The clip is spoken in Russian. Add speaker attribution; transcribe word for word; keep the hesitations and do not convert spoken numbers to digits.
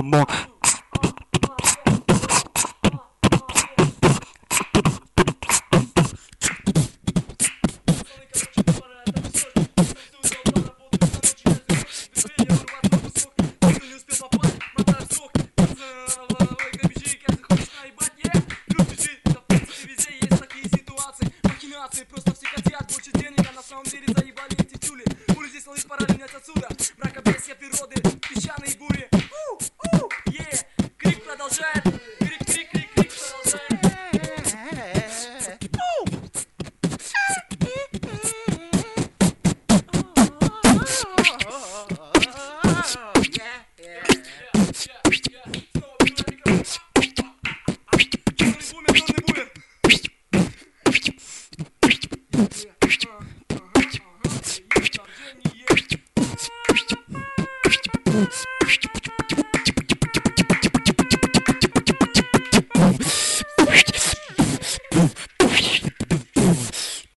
Speaker 1: бум.
Speaker 2: Просто все хотят больше денег, а на самом деле заебали эти тюли. Хули здесь ловить, пора линять отсюда.